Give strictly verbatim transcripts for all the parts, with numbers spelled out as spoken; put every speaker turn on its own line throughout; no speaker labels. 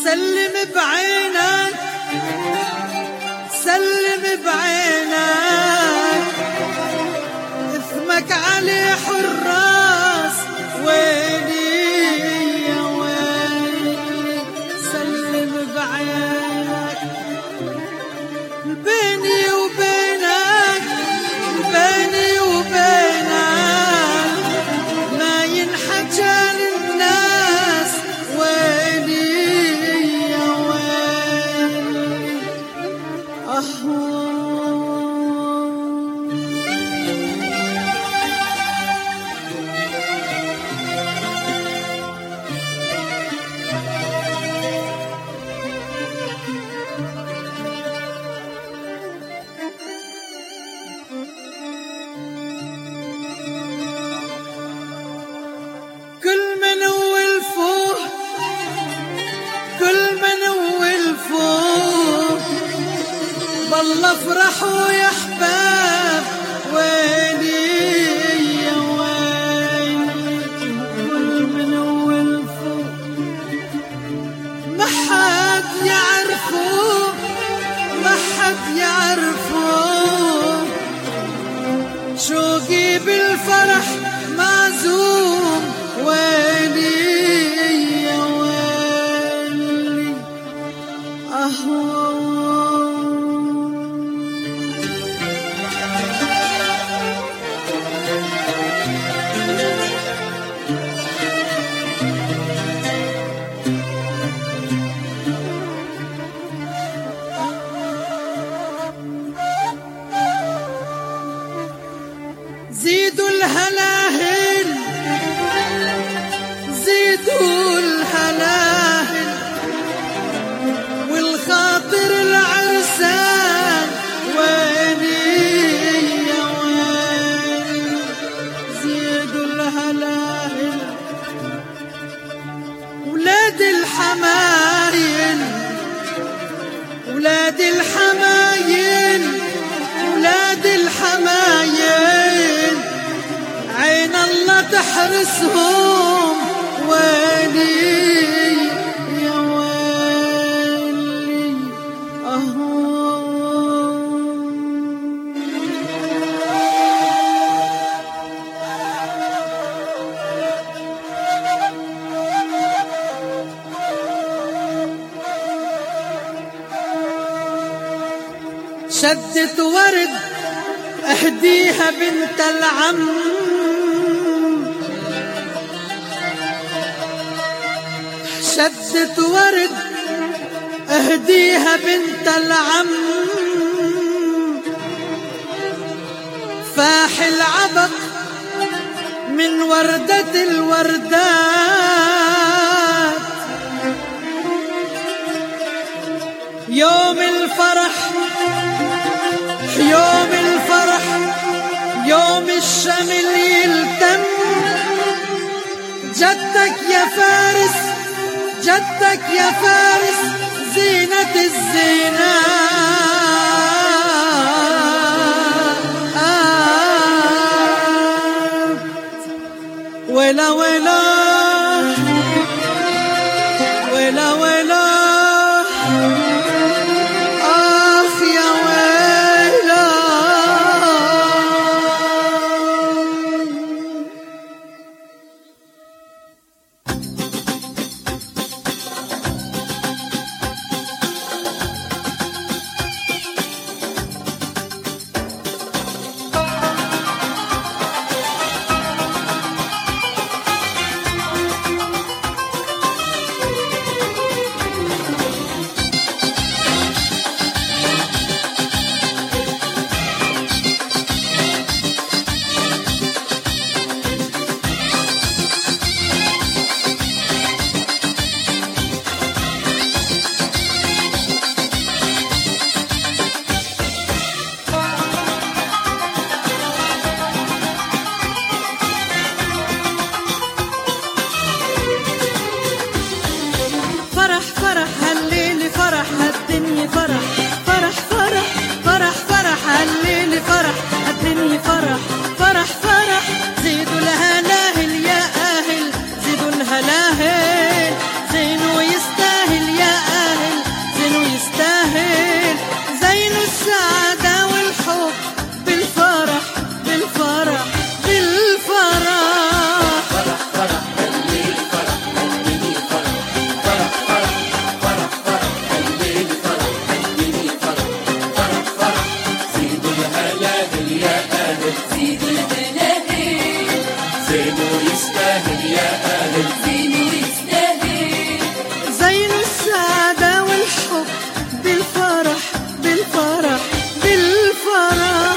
سلم بعينك سلم بعينك اثمك علي حراس ويلي يا ويلي سلم بعينك بيني وبينك بيني وبينك ما ينحكى للناس ويلي يا ويلي أهو كل من ولفوه كل من ولفوه بالله افرحوا يا احباب ويلي يا ويلي كل من ولفوه ما حد يعرفوه ما حد يعرفوه شوقي بالفرح معزوم ويلي يا ويلي أهو زيدوا الهلاهل زيدوا الهلاهل والخاطر العرسان ويلي يا ويلي زيدوا الهلاهل ولاد الحمايل ولاد الحمايل ولاد الحمايل عين الله تحرسهم ويلي يا ويلي أهو شدت ورد اهديها بنت العم شدت ورد اهديها بنت العم فاح العبق من وردة الوردات يوم الفرح يوم الفرح يوم الشمل يلتم جدك يا فارس جدك يا فارس زينة الزينات ولا ولا ولا ولا آخ يا ويلا هلاهل زين ويستاهل يا
يستاهل يا أهل،
زينه يستاهل.
زين السعادة والحب بالفرح بالفرح بالفرح.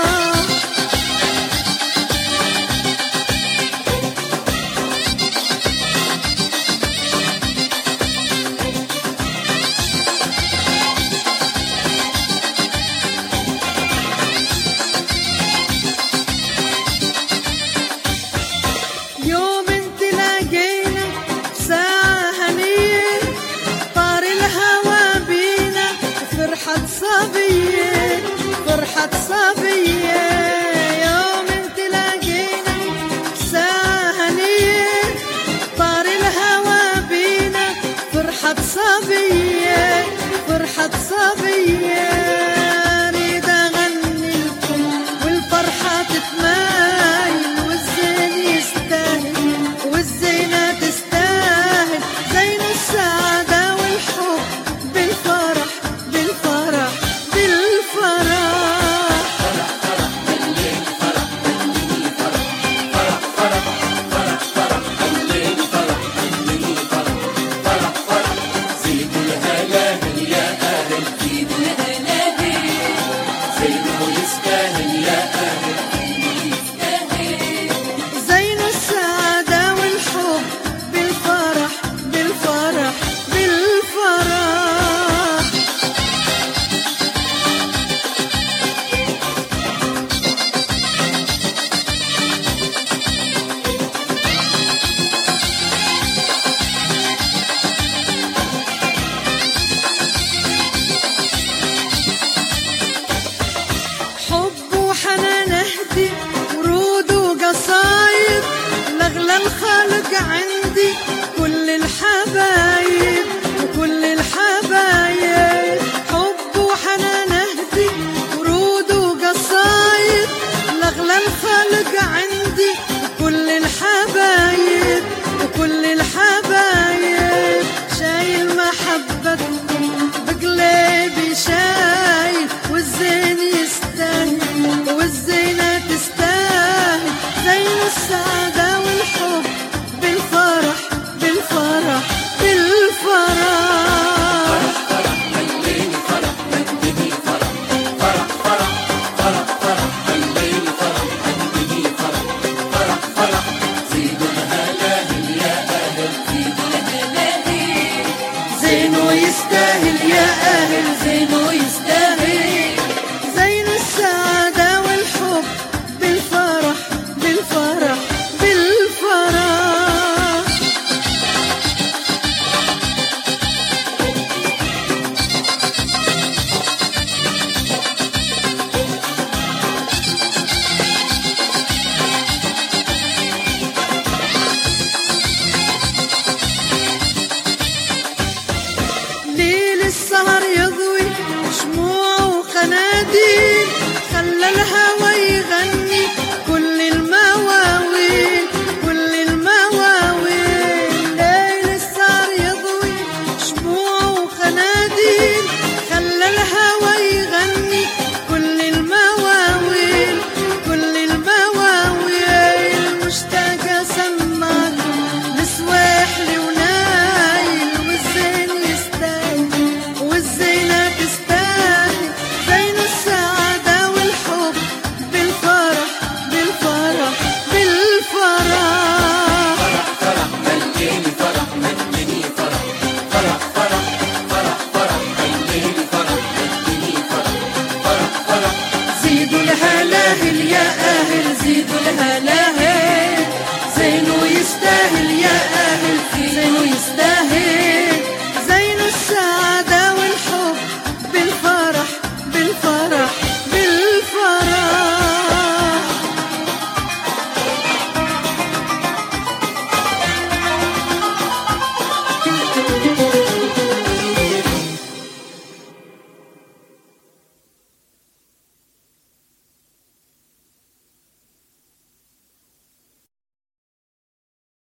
يوم انت لاقينا ساعة هنية، طار الهوى بينا فرحة صبية فرحة صبية. يوم انت لاقينا ساعة هنية، طار الهوى بينا فرحة صبية فرحة صبية. اريد اغني لكم والفرحة تتمايل، والزين يستاهل والزينة تستاهل. زين السعادة والحب بالفرح بالفرح بالفرح.
زيدوا الهلاهل يا أهل،
زينه الهلاهل.
زينه يستاهل يا أهل،
يستاهل.
زين السعادة والحب بالفرح بالفرح بالفرح. حب وحنان اهدي ورود وقصايد، لاغلى الخلق عندي كل الحبايب وكل الحبايب. حب وحنان اهدي ورود وقصايد، لاغلى الخلق عندي كل الحبايب وكل الحبايب. شايل محبتكم بقلبي شايل، والزين يستاهل والزينة تستاهل. زين السعادة والحب بالفرح بالفرح بالفرح.
الليل فرح مجدني فرح، فرح فرح فرح فرح الليل فرح مجدني فرح، فرح فرح. زيدوا الهلاهل يا أهل،
زينه الهلاهل.
زينه يستاهل يا أهل،
زينه يستاهل.
زين السعادة والحب بالفرح بالفرح بالفرح. ليل السهر يضوي شموع وقناديل، خلى الهوى يغني كل المواويل كل المواويل. ليل السهر يضوي شموع وقناديل، خلى الهوى يغني كل المواويل كل المواويل. مشتاقة سماكم لسواحلي ونايل، والزين يستاهل والزينة تستاهل. زين السعادة والحب بالفرح بالفرح بالفرح.
فرح الليل فرح مجدني فرح، فرح فرح فرح فرح الليل فرح مجدني فرح، فرح فرح.
زيدوا الهلاهل يا أهل،
زيدوا الهلاهل.